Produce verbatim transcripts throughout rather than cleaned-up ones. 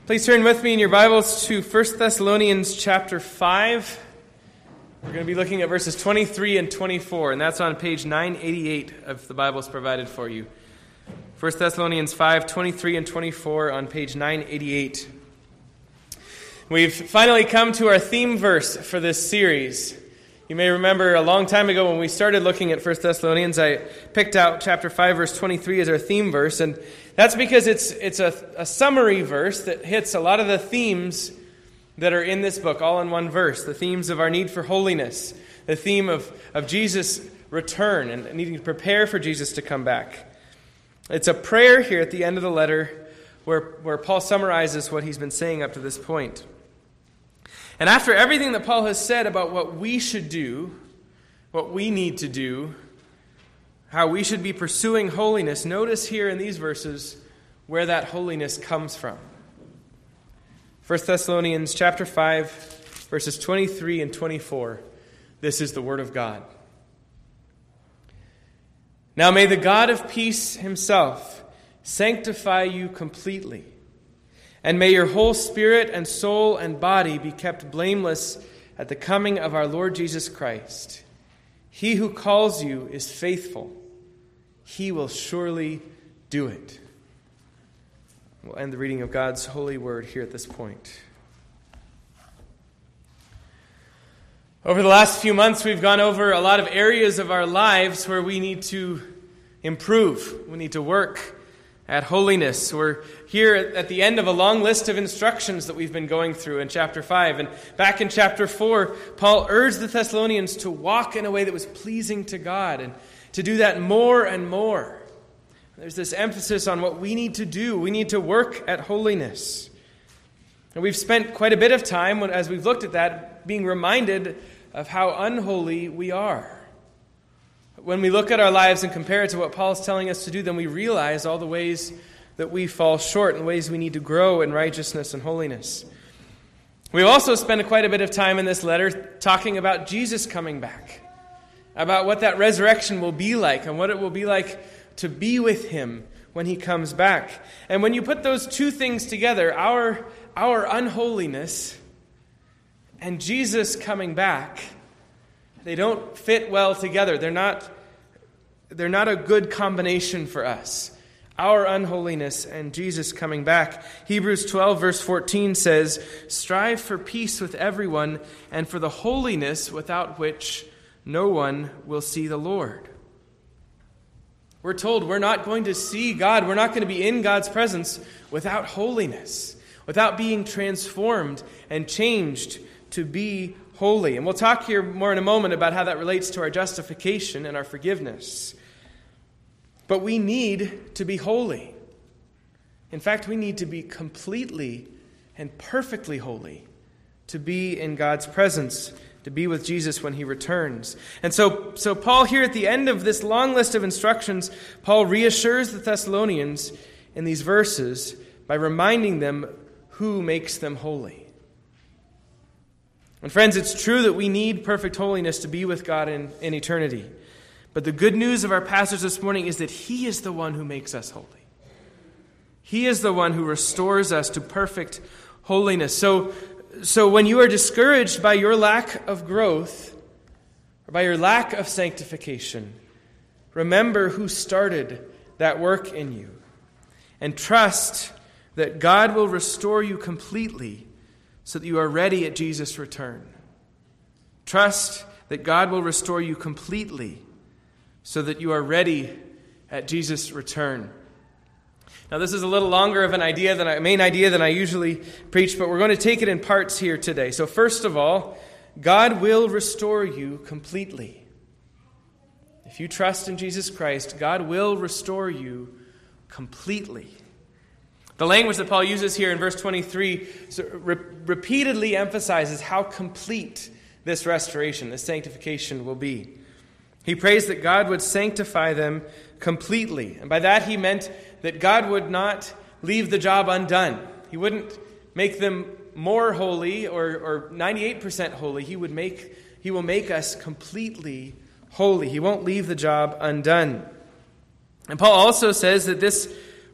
Please turn with me in your Bibles to First Thessalonians chapter five. We're going to be looking at verses twenty-three and twenty-four, and that's on page nine eighty-eight of the Bibles provided for you. First Thessalonians five, twenty-three and twenty-four on page nine eighty-eight. We've finally come to our theme verse for this series. You may remember a long time ago when we started looking at First Thessalonians, I picked out chapter five, verse twenty-three as our theme verse, and that's because it's it's a, a summary verse that hits a lot of the themes that are in this book, all in one verse. The themes of our need for holiness, the theme of, of Jesus' return and needing to prepare for Jesus to come back. It's a prayer here at the end of the letter where, where Paul summarizes what he's been saying up to this point. And after everything that Paul has said about what we should do, what we need to do, how we should be pursuing holiness, notice here in these verses where that holiness comes from. First Thessalonians chapter five, verses twenty-three and twenty-four. This is the word of God. Now may the God of peace himself sanctify you completely, and may your whole spirit and soul and body be kept blameless at the coming of our Lord Jesus Christ. He who calls you is faithful. He will surely do it. We'll end the reading of God's holy word here at this point. Over the last few months, we've gone over a lot of areas of our lives where we need to improve. We need to work at holiness. We're here at the end of a long list of instructions that we've been going through in chapter five. And back in chapter four, Paul urged the Thessalonians to walk in a way that was pleasing to God and to do that more and more. There's this emphasis on what we need to do. We need to work at holiness. And we've spent quite a bit of time, as we've looked at that, being reminded of how unholy we are. When we look at our lives and compare it to what Paul's telling us to do, then we realize all the ways that we fall short and ways we need to grow in righteousness and holiness. We've also spent quite a bit of time in this letter talking about Jesus coming back, about what that resurrection will be like and what it will be like to be with him when he comes back. And when you put those two things together, our, our unholiness and Jesus coming back, they don't fit well together. They're not, they're not a good combination for us. Our unholiness and Jesus coming back. Hebrews twelve verse fourteen says, "Strive for peace with everyone and for the holiness without which no one will see the Lord." We're told we're not going to see God. We're not going to be in God's presence without holiness, without being transformed and changed to be holy. And we'll talk here more in a moment about how that relates to our justification and our forgiveness. But we need to be holy. In fact, we need to be completely and perfectly holy to be in God's presence, to be with Jesus when he returns. And so, so Paul here at the end of this long list of instructions, Paul reassures the Thessalonians in these verses by reminding them who makes them holy. And friends, it's true that we need perfect holiness to be with God in, in eternity. But the good news of our passage this morning is that he is the one who makes us holy. He is the one who restores us to perfect holiness. So, so when you are discouraged by your lack of growth, or by your lack of sanctification, remember who started that work in you. And trust that God will restore you completely so that you are ready at Jesus' return. Trust that God will restore you completely so that you are ready at Jesus' return. Now, this is a little longer of an idea than I, main idea than I usually preach, but we're going to take it in parts here today. So first of all, God will restore you completely. If you trust in Jesus Christ, God will restore you completely. The language that Paul uses here in verse twenty-three re- repeatedly emphasizes how complete this restoration, this sanctification will be. He prays that God would sanctify them completely. And by that he meant that God would not leave the job undone. He wouldn't make them more holy or, or ninety-eight percent holy. He would make, he will make us completely holy. He won't leave the job undone. And Paul also says that this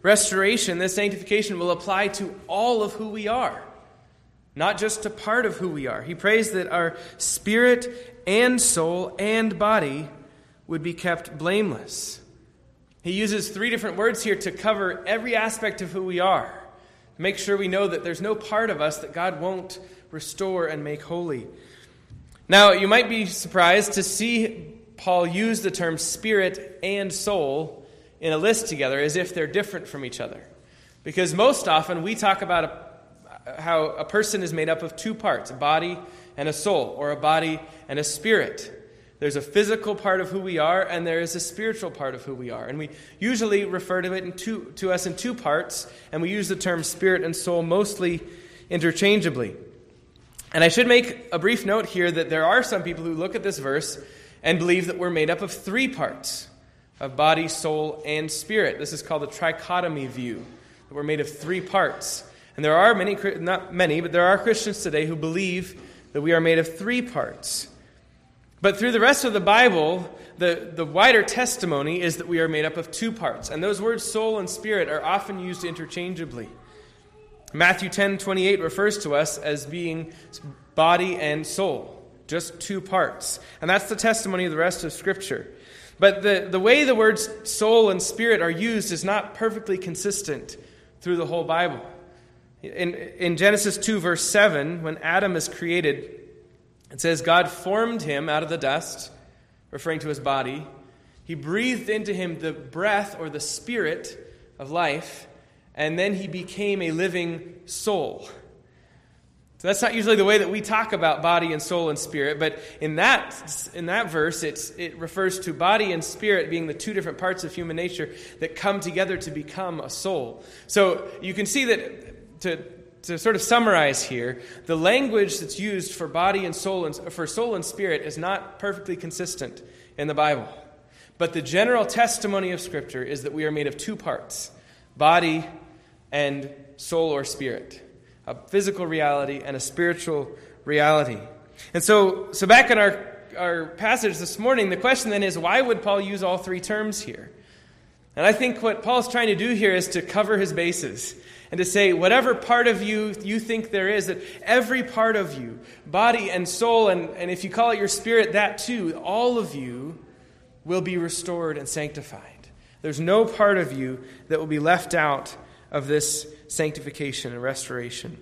restoration, this sanctification will apply to all of who we are, not just to part of who we are. He prays that our spirit and soul and body would be kept blameless. He uses three different words here to cover every aspect of who we are, to make sure we know that there's no part of us that God won't restore and make holy. Now, you might be surprised to see Paul use the term spirit and soul in a list together as if they're different from each other. Because most often we talk about a, how a person is made up of two parts, a body and a soul, or a body and a spirit. There's a physical part of who we are, and there is a spiritual part of who we are. And we usually refer to it in two, to us in two parts, and we use the term spirit and soul mostly interchangeably. And I should make a brief note here that there are some people who look at this verse and believe that we're made up of three parts, of body, soul, and spirit. This is called the trichotomy view, that we're made of three parts. And there are many, not many, but there are Christians today who believe that we are made of three parts. But through the rest of the Bible, the, the wider testimony is that we are made up of two parts. And those words, soul and spirit, are often used interchangeably. Matthew ten twenty-eight refers to us as being body and soul, just two parts. And that's the testimony of the rest of Scripture. But the, the way the words soul and spirit are used is not perfectly consistent through the whole Bible. In, in Genesis two, verse seven, when Adam is created, it says, God formed him out of the dust, referring to his body. He breathed into him the breath or the spirit of life, and then he became a living soul. So that's not usually the way that we talk about body and soul and spirit, but in that in that verse, it's, it refers to body and spirit being the two different parts of human nature that come together to become a soul. So you can see that, to, to sort of summarize here, the language that's used for body and soul and for soul and spirit is not perfectly consistent in the Bible. But the general testimony of Scripture is that we are made of two parts, body and soul or spirit. A physical reality and a spiritual reality. And so, so back in our, our passage this morning, the question then is, why would Paul use all three terms here? And I think what Paul's trying to do here is to cover his bases and to say, whatever part of you you think there is, that every part of you, body and soul, and, and if you call it your spirit, that too, all of you will be restored and sanctified. There's no part of you that will be left out of this sanctification and restoration.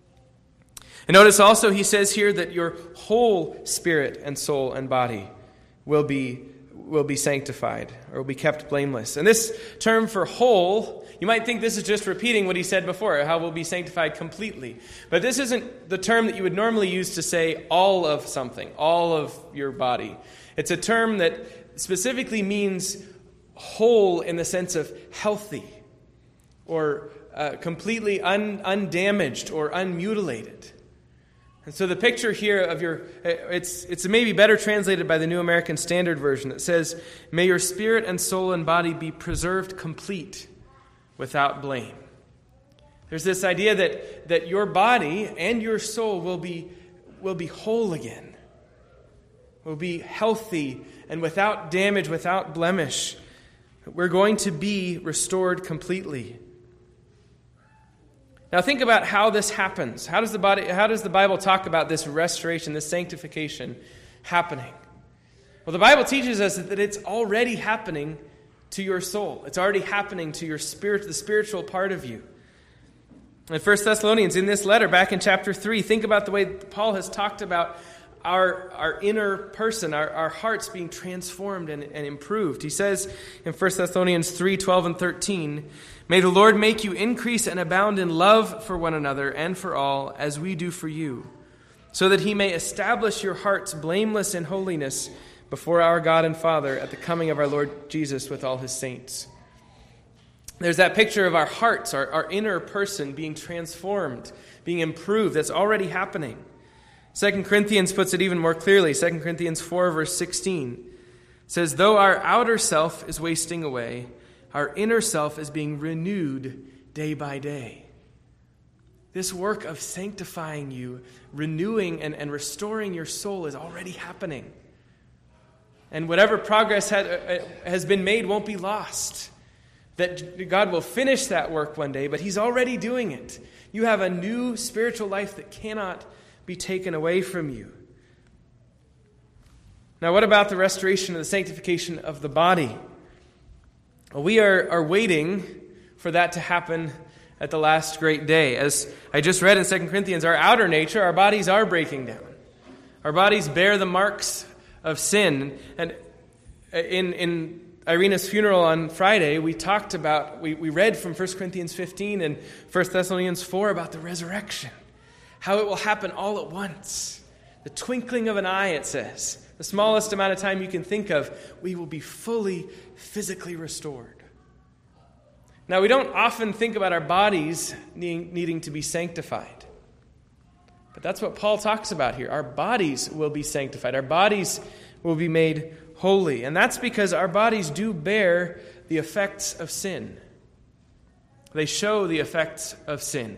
And notice also he says here that your whole spirit and soul and body will be will be sanctified or will be kept blameless. And this term for whole, you might think this is just repeating what he said before, how we'll be sanctified completely. But this isn't the term that you would normally use to say all of something, all of your body. It's a term that specifically means whole in the sense of healthy, or uh, completely un, undamaged or unmutilated. And so the picture here of your, it's it's maybe better translated by the New American Standard Version that says, may your spirit and soul and body be preserved complete without blame. There's this idea that, that your body and your soul will be, will be whole again, will be healthy and without damage, without blemish. We're going to be restored completely. Now think about how this happens. How does the body, how does the Bible talk about this restoration, this sanctification happening? Well, the Bible teaches us that it's already happening to your soul. It's already happening to your spirit, the spiritual part of you. In First Thessalonians, in this letter, back in chapter three, think about the way Paul has talked about our, our inner person, our, our hearts being transformed and, and improved. He says in First Thessalonians three, twelve and thirteen, may the Lord make you increase and abound in love for one another and for all, as we do for you, so that he may establish your hearts blameless in holiness before our God and Father at the coming of our Lord Jesus with all his saints. There's that picture of our hearts, our, our inner person being transformed, being improved. That's already happening. Second Corinthians puts it even more clearly. Second Corinthians four, verse sixteen says, though our outer self is wasting away, our inner self is being renewed day by day. This work of sanctifying you, renewing and, and restoring your soul is already happening. And whatever progress had, uh, has been made won't be lost. that God will finish that work one day, but he's already doing it. You have a new spiritual life that cannot be taken away from you. Now, what about the restoration of the sanctification of the body? Well, we are, are waiting for that to happen at the last great day. As I just read in Second Corinthians, our outer nature, our bodies are breaking down. Our bodies bear the marks of sin. And in, in Irina's funeral on Friday, we talked about, we, we read from First Corinthians fifteen and First Thessalonians four about the resurrection. How it will happen all at once. The twinkling of an eye, it says. The smallest amount of time you can think of, we will be fully physically restored. Now, we don't often think about our bodies needing, needing to be sanctified. But that's what Paul talks about here. Our bodies will be sanctified. Our bodies will be made holy. And that's because our bodies do bear the effects of sin. They show the effects of sin.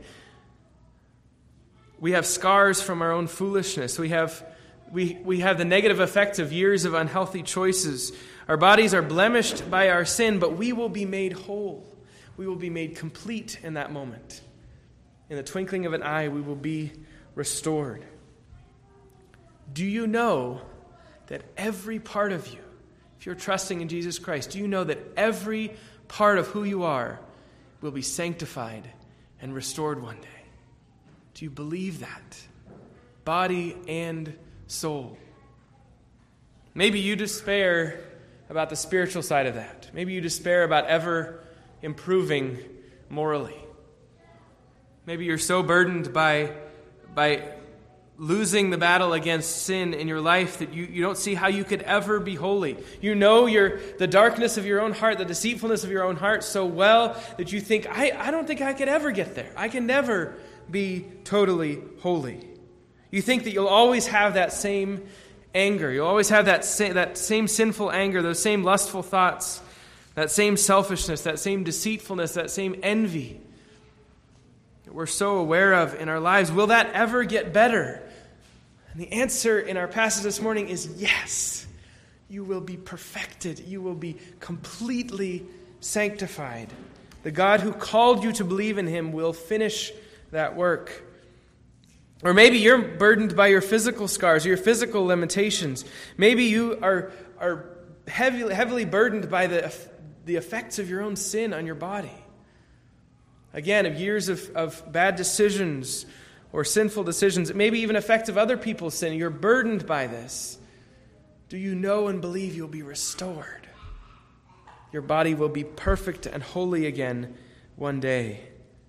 We have scars from our own foolishness. We have, we, we have the negative effects of years of unhealthy choices. Our bodies are blemished by our sin, but we will be made whole. We will be made complete in that moment. In the twinkling of an eye, we will be restored. Do you know that every part of you, if you're trusting in Jesus Christ, do you know that every part of who you are will be sanctified and restored one day? Do you believe that? Body and soul. Maybe you despair about the spiritual side of that. Maybe you despair about ever improving morally. Maybe you're so burdened by, by losing the battle against sin in your life that you, you don't see how you could ever be holy. You know your, the darkness of your own heart, the deceitfulness of your own heart so well that you think, I, I don't think I could ever get there. I can never be totally holy. You think that you'll always have that same anger. You'll always have that same, that same sinful anger, those same lustful thoughts, that same selfishness, that same deceitfulness, that same envy that we're so aware of in our lives. Will that ever get better? And the answer in our passage this morning is yes. You will be perfected. You will be completely sanctified. The God who called you to believe in him will finish that work. Or maybe you're burdened by your physical scars, your physical limitations. Maybe you are, are heavily, heavily burdened by the the effects of your own sin on your body. Again, of years of, of bad decisions or sinful decisions, maybe even effects of other people's sin. You're burdened by this. Do you know and believe you'll be restored? Your body will be perfect and holy again one day.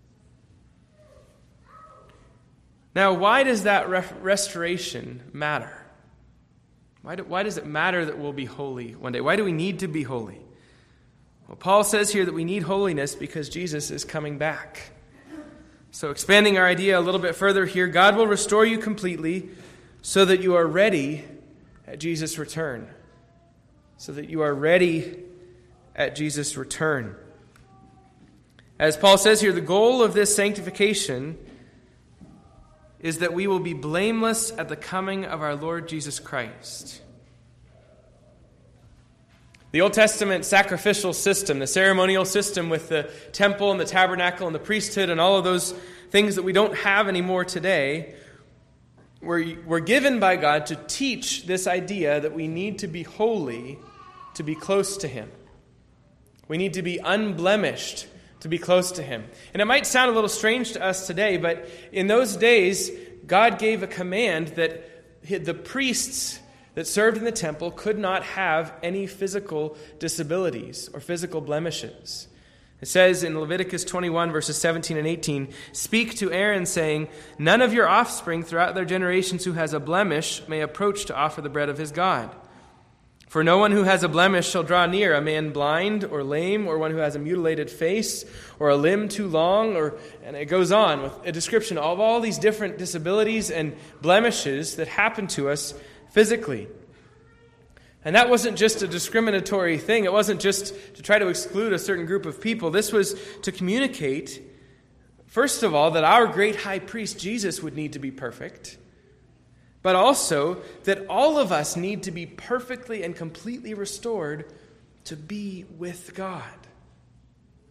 Now, why does that re- restoration matter? Why, do, why does it matter that we'll be holy one day? Why do we need to be holy? Well, Paul says here that we need holiness because Jesus is coming back. So expanding our idea a little bit further here, God will restore you completely so that you are ready at Jesus' return. So that you are ready at Jesus' return. As Paul says here, the goal of this sanctification is that we will be blameless at the coming of our Lord Jesus Christ. The Old Testament sacrificial system, the ceremonial system with the temple and the tabernacle and the priesthood and all of those things that we don't have anymore today, were, were given by God to teach this idea that we need to be holy to be close to him. We need to be unblemished to be close to him. And it might sound a little strange to us today, but in those days, God gave a command that the priests that served in the temple could not have any physical disabilities or physical blemishes. It says in Leviticus twenty-one, verses seventeen and eighteen, "Speak to Aaron, saying, none of your offspring throughout their generations who has a blemish may approach to offer the bread of his God. For no one who has a blemish shall draw near, a man blind or lame, or one who has a mutilated face, or a limb too long," or and it goes on with a description of all these different disabilities and blemishes that happen to us physically. And that wasn't just a discriminatory thing. It wasn't just to try to exclude a certain group of people. This was to communicate, first of all, that our great high priest, Jesus, would need to be perfect, but also that all of us need to be perfectly and completely restored to be with God.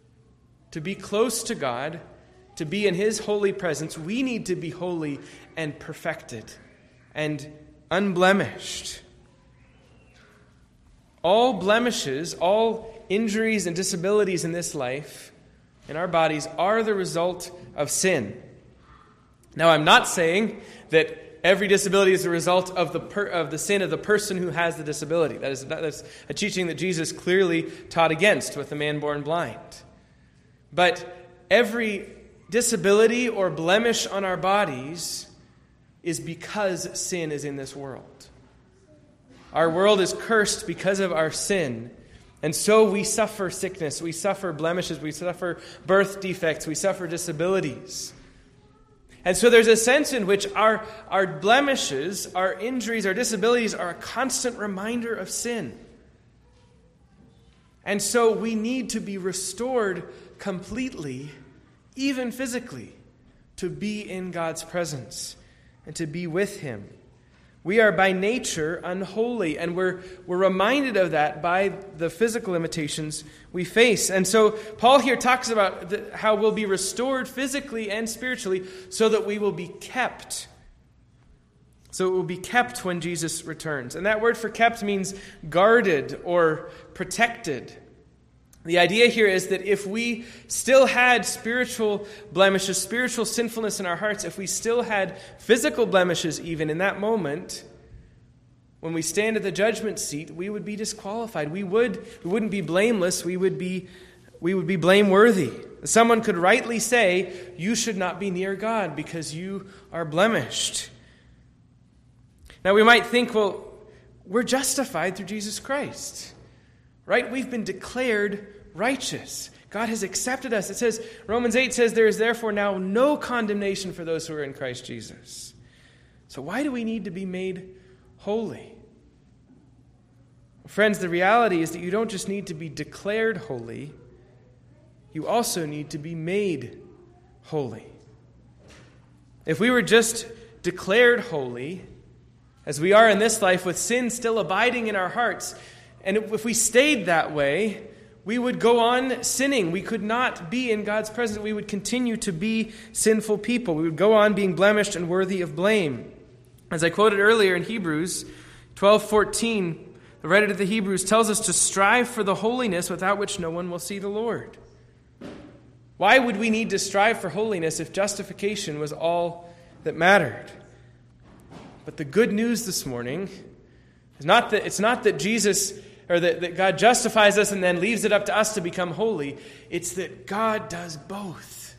to be close to God, to be in his holy presence, we need to be holy and perfected and unblemished. All blemishes, all injuries and disabilities in this life, in our bodies, are the result of sin. Now, I'm not saying that every disability is the result of the per, of the sin of the person who has the disability. That is that's a teaching that Jesus clearly taught against with the man born blind. But every disability or blemish on our bodies is because sin is in this world. Our world is cursed because of our sin. And so we suffer sickness, we suffer blemishes, we suffer birth defects, we suffer disabilities. And so there's a sense in which our, our blemishes, our injuries, our disabilities are a constant reminder of sin. And so we need to be restored completely, even physically, to be in God's presence and to be with him. We are by nature unholy, and we're, we're reminded of that by the physical limitations we face. And so Paul here talks about the, how we'll be restored physically and spiritually so that we will be kept. So it will be kept when Jesus returns. And that word for kept means guarded or protected. The idea here is that if we still had spiritual blemishes, spiritual sinfulness in our hearts, if we still had physical blemishes even in that moment, when we stand at the judgment seat, we would be disqualified. We would we wouldn't be blameless, we would be we would be blameworthy. Someone could rightly say, you should not be near God because you are blemished. Now we might think, well, we're justified through Jesus Christ. Right? We've been declared righteous. God has accepted us. It says, Romans eight says, there is therefore now no condemnation for those who are in Christ Jesus. So why do we need to be made holy? Friends, the reality is that you don't just need to be declared holy, you also need to be made holy. If we were just declared holy, as we are in this life with sin still abiding in our hearts, and if we stayed that way, we would go on sinning. We could not be in God's presence. We would continue to be sinful people. We would go on being blemished and worthy of blame. As I quoted earlier in Hebrews twelve fourteen, the writer to the Hebrews tells us to strive for the holiness without which no one will see the Lord. Why would we need to strive for holiness if justification was all that mattered? But the good news this morning is not that it's not that Jesus or that, that God justifies us and then leaves it up to us to become holy. It's that God does both.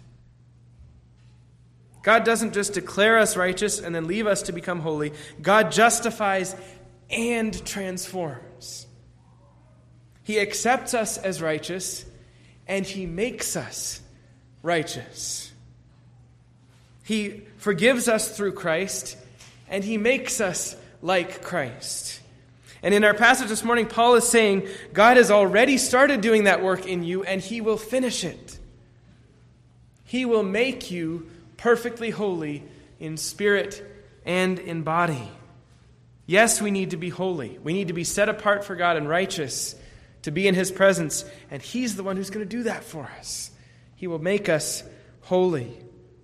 God doesn't just declare us righteous and then leave us to become holy. God justifies and transforms. He accepts us as righteous and he makes us righteous. He forgives us through Christ and he makes us like Christ. And in our passage this morning, Paul is saying, God has already started doing that work in you, and he will finish it. He will make you perfectly holy in spirit and in body. Yes, we need to be holy. We need to be set apart for God and righteous to be in his presence, and he's the one who's going to do that for us. He will make us holy.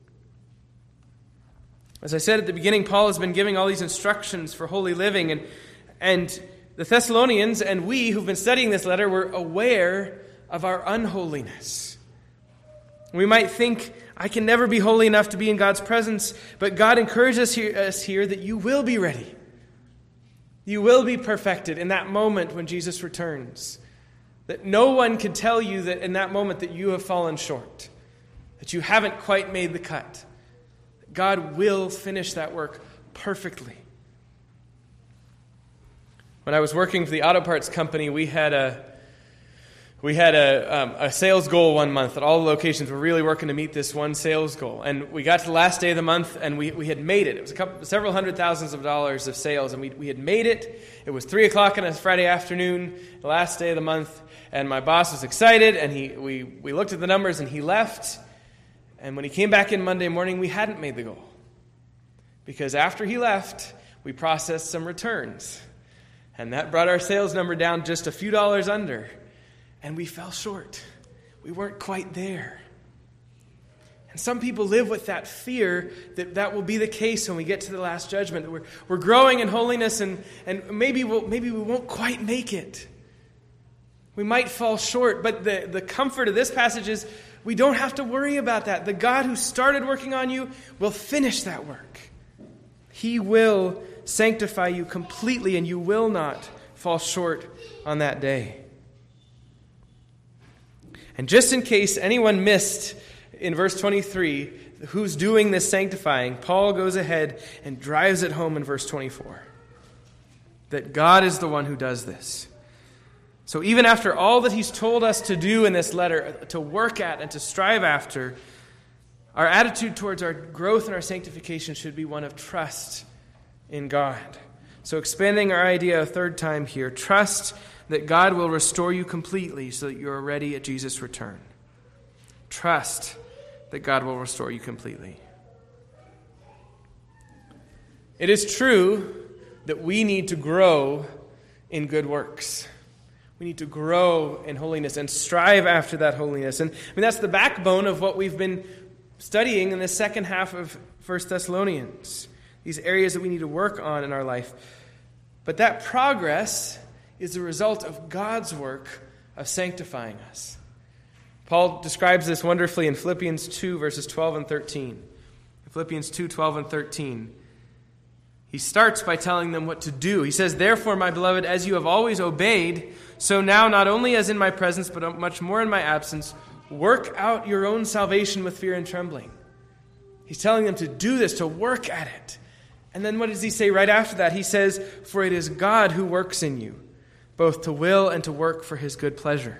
As I said at the beginning, Paul has been giving all these instructions for holy living, and And the Thessalonians and we who've been studying this letter were aware of our unholiness. We might think, I can never be holy enough to be in God's presence, but God encourages us here that you will be ready. You will be perfected in that moment when Jesus returns. That no one can tell you that in that moment that you have fallen short, that you haven't quite made the cut. God will finish that work perfectly. When I was working for the auto parts company, we had a we had a um, a sales goal one month at all the locations. We're really working to meet this one sales goal, and we got to the last day of the month, and we, we had made it. It was a couple, several hundred thousands of dollars of sales, and we we had made it. It was three o'clock on a Friday afternoon, the last day of the month, and my boss was excited, and he we we looked at the numbers, and he left. And when he came back in Monday morning, we hadn't made the goal, because after he left, we processed some returns. And that brought our sales number down just a few dollars under. And we fell short. We weren't quite there. And some people live with that fear that that will be the case when we get to the last judgment. That we're, we're growing in holiness and, and maybe, we'll, maybe we won't quite make it. We might fall short. But the, the comfort of this passage is we don't have to worry about that. The God who started working on you will finish that work. He will sanctify you completely, and you will not fall short on that day. And just in case anyone missed in verse twenty-three who's doing this sanctifying, Paul goes ahead and drives it home in verse twenty-four. That God is the one who does this. So even after all that he's told us to do in this letter, to work at and to strive after, our attitude towards our growth and our sanctification should be one of trust in God. So expanding our idea a third time here, trust that God will restore you completely so that you are ready at Jesus' return. Trust that God will restore you completely. It is true that we need to grow in good works. We need to grow in holiness and strive after that holiness. And I mean, that's the backbone of what we've been studying in the second half of First Thessalonians. These areas that we need to work on in our life. But that progress is the result of God's work of sanctifying us. Paul describes this wonderfully in Philippians two, verses twelve and thirteen. In Philippians two, twelve and thirteen. He starts by telling them what to do. He says, "Therefore, my beloved, as you have always obeyed, so now not only as in my presence, but much more in my absence, work out your own salvation with fear and trembling." He's telling them to do this, to work at it. And then what does he say right after that? He says, "For it is God who works in you, both to will and to work for his good pleasure."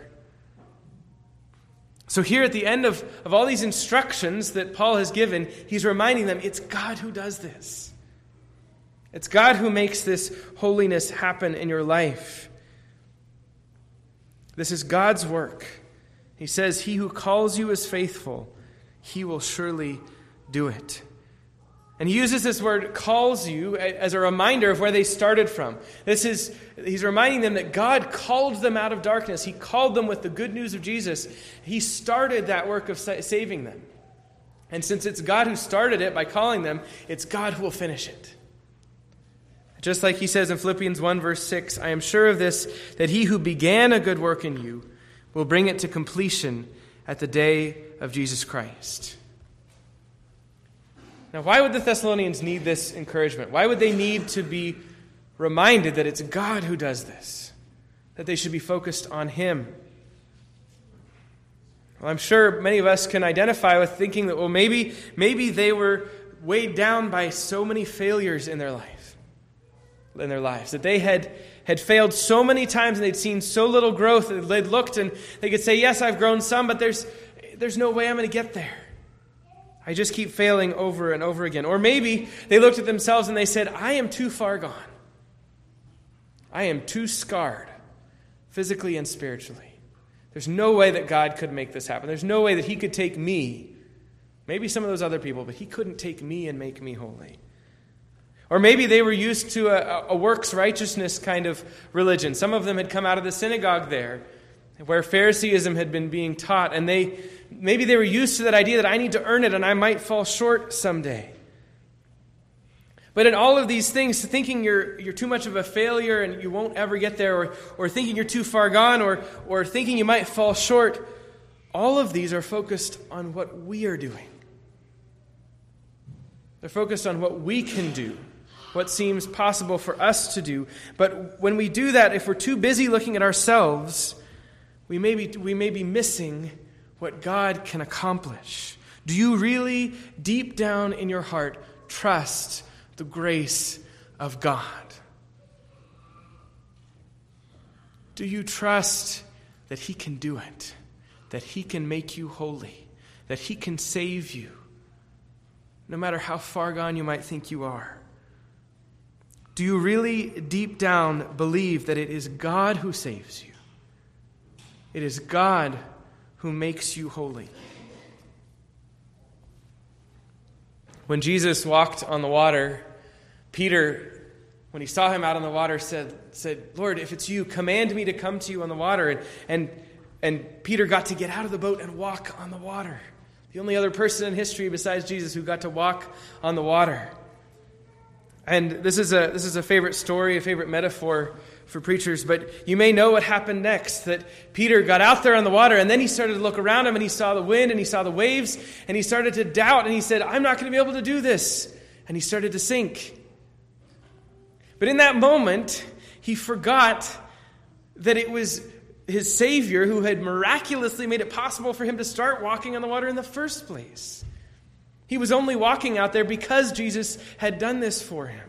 So here at the end of, of all these instructions that Paul has given, he's reminding them it's God who does this. It's God who makes this holiness happen in your life. This is God's work. He says, "He who calls you is faithful. He will surely do it." And he uses this word "calls you" as a reminder of where they started from. This is, he's reminding them that God called them out of darkness. He called them with the good news of Jesus. He started that work of saving them. And since it's God who started it by calling them, it's God who will finish it. Just like he says in Philippians one, verse six, "I am sure of this, that he who began a good work in you will bring it to completion at the day of Jesus Christ." Now, why would the Thessalonians need this encouragement? Why would they need to be reminded that it's God who does this? That they should be focused on him? Well, I'm sure many of us can identify with thinking that, well, maybe, maybe they were weighed down by so many failures in their life, in their lives, that they had, had failed so many times and they'd seen so little growth that they'd looked and they could say, yes, I've grown some, but there's, there's no way I'm going to get there. I just keep failing over and over again. Or maybe they looked at themselves and they said, I am too far gone. I am too scarred, physically and spiritually. There's no way that God could make this happen. There's no way that he could take me, maybe some of those other people, but he couldn't take me and make me holy. Or maybe they were used to a, a works righteousness kind of religion. Some of them had come out of the synagogue there, where Phariseeism had been being taught, and they maybe they were used to that idea that I need to earn it and I might fall short someday. But in all of these things, thinking you're you're too much of a failure and you won't ever get there, or or thinking you're too far gone, or or thinking you might fall short, all of these are focused on what we are doing. They're focused on what we can do, what seems possible for us to do. But when we do that, if we're too busy looking at ourselves, we may be, we may be missing what God can accomplish. Do you really, deep down in your heart, trust the grace of God? Do you trust that he can do it? That he can make you holy? That he can save you? No matter how far gone you might think you are. Do you really, deep down, believe that it is God who saves you? It is God who makes you holy. When Jesus walked on the water, Peter, when he saw him out on the water, said, said, Lord, if it's you, command me to come to you on the water. And, and, and Peter got to get out of the boat and walk on the water The only other person in history besides Jesus who got to walk on the water. And this is a this is a favorite story, a favorite metaphor for preachers, but you may know what happened next, that Peter got out there on the water, and then he started to look around him, and he saw the wind, and he saw the waves, and he started to doubt, and he said, I'm not going to be able to do this. And he started to sink. But in that moment, he forgot that it was his Savior who had miraculously made it possible for him to start walking on the water in the first place. He was only walking out there because Jesus had done this for him.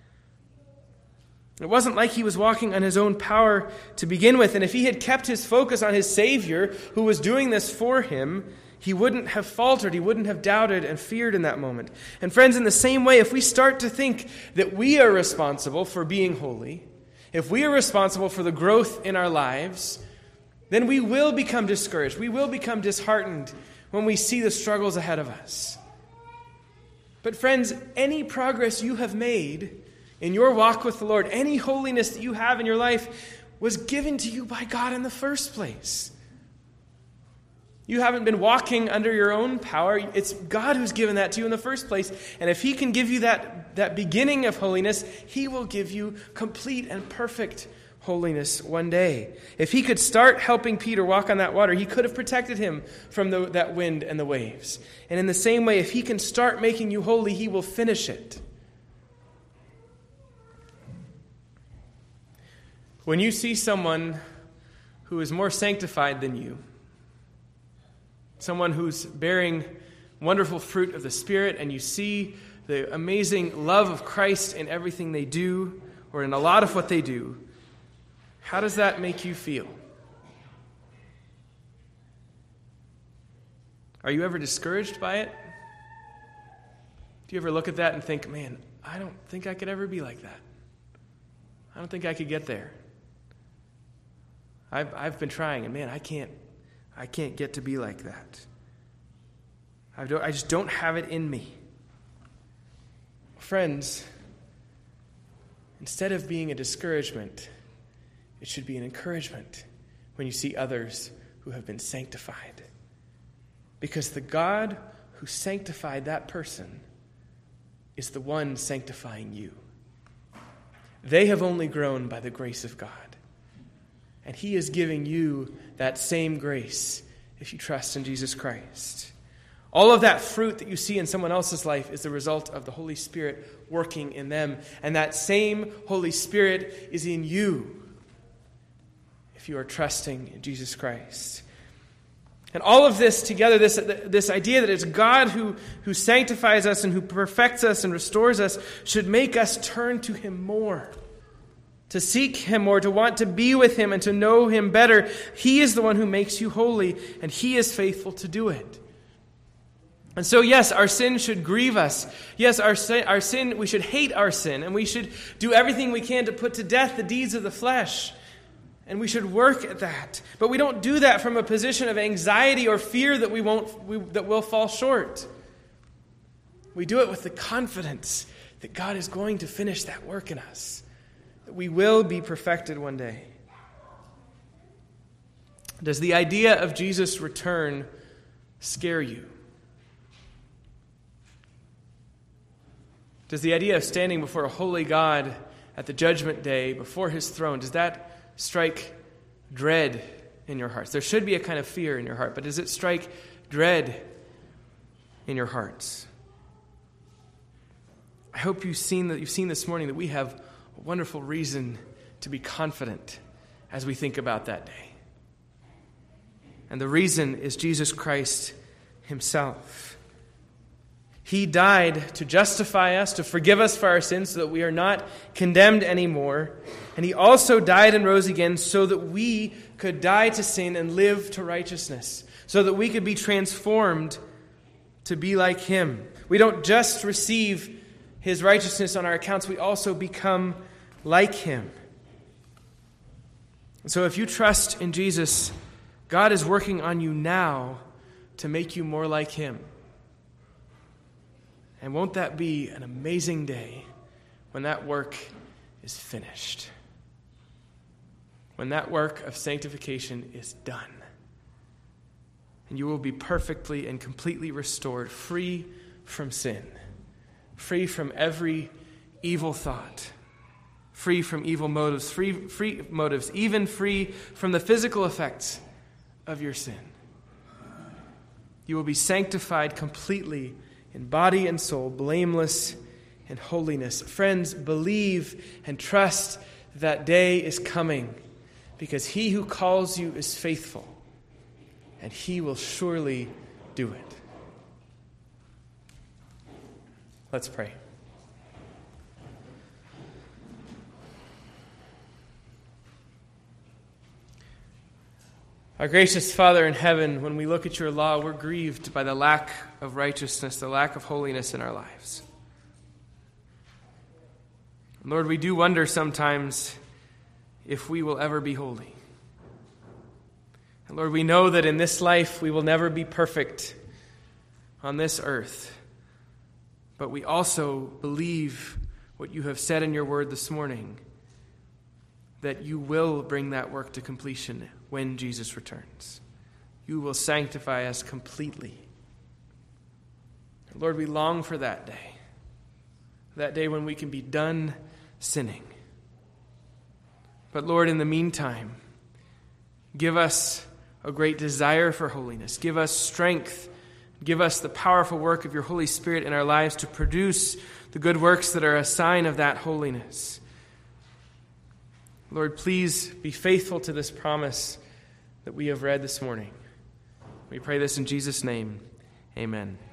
It wasn't like he was walking on his own power to begin with, and if he had kept his focus on his Savior who was doing this for him, he wouldn't have faltered, he wouldn't have doubted and feared in that moment. And friends, in the same way, if we start to think that we are responsible for being holy, if we are responsible for the growth in our lives, then we will become discouraged, we will become disheartened when we see the struggles ahead of us. But friends, any progress you have made in your walk with the Lord, any holiness that you have in your life was given to you by God in the first place. You haven't been walking under your own power. It's God who's given that to you in the first place. And if he can give you that, that beginning of holiness, he will give you complete and perfect holiness one day. If he could start helping Peter walk on that water, he could have protected him from the, that wind and the waves. And in the same way, if he can start making you holy, he will finish it. When you see someone who is more sanctified than you, someone who's bearing wonderful fruit of the Spirit, and you see the amazing love of Christ in everything they do, or in a lot of what they do, how does that make you feel? Are you ever discouraged by it? Do you ever look at that and think, man, I don't think I could ever be like that. I don't think I could get there. I've I've been trying, and man, I can't I can't get to be like that. I don't I just don't have it in me. Friends, instead of being a discouragement, it should be an encouragement when you see others who have been sanctified. Because the God who sanctified that person is the one sanctifying you. They have only grown by the grace of God. And he is giving you that same grace if you trust in Jesus Christ. All of that fruit that you see in someone else's life is the result of the Holy Spirit working in them. And that same Holy Spirit is in you if you are trusting in Jesus Christ. And all of this together, this, this idea that it's God who, who sanctifies us and who perfects us and restores us, should make us turn to him more. To seek him more, to want to be with him and to know him better. He is the one who makes you holy, and he is faithful to do it. And so, yes, our sin should grieve us. Yes, our sin, our sin, we should hate our sin, and we should do everything we can to put to death the deeds of the flesh. And we should work at that. But we don't do that from a position of anxiety or fear that we won't we, that we'll fall short. We do it with the confidence that God is going to finish that work in us. That we will be perfected one day. Does the idea of Jesus' return scare you? Does the idea of standing before a holy God at the judgment day, before his throne, does that strike dread in your hearts? There should be a kind of fear in your heart, but does it strike dread in your hearts? I hope you've seen that you've seen this morning that we have a wonderful reason to be confident as we think about that day. And the reason is Jesus Christ himself. He died to justify us, to forgive us for our sins so that we are not condemned anymore. And he also died and rose again so that we could die to sin and live to righteousness, so that we could be transformed to be like him. We don't just receive his righteousness on our accounts, we also become like him. And so if you trust in Jesus, God is working on you now to make you more like him. And won't that be an amazing day when that work is finished? When that work of sanctification is done. and you will be perfectly and completely restored, free from sin, free from every evil thought, free from evil motives, free, free motives, even free from the physical effects of your sin. You will be sanctified completely in body and soul, blameless in holiness. Friends, believe and trust that day is coming, because he who calls you is faithful, and he will surely do it. Let's pray. Our gracious Father in heaven, when we look at your law, we're grieved by the lack of righteousness, the lack of holiness in our lives. Lord, we do wonder sometimes if we will ever be holy. And Lord, we know that in this life we will never be perfect on this earth. But we also believe what you have said in your word this morning, that you will bring that work to completion when Jesus returns. You will sanctify us completely. Lord, we long for that day, that day when we can be done sinning. But Lord, in the meantime, give us a great desire for holiness. Give us strength. Give us the powerful work of your Holy Spirit in our lives to produce the good works that are a sign of that holiness. Lord, please be faithful to this promise that we have read this morning. We pray this in Jesus' name. Amen.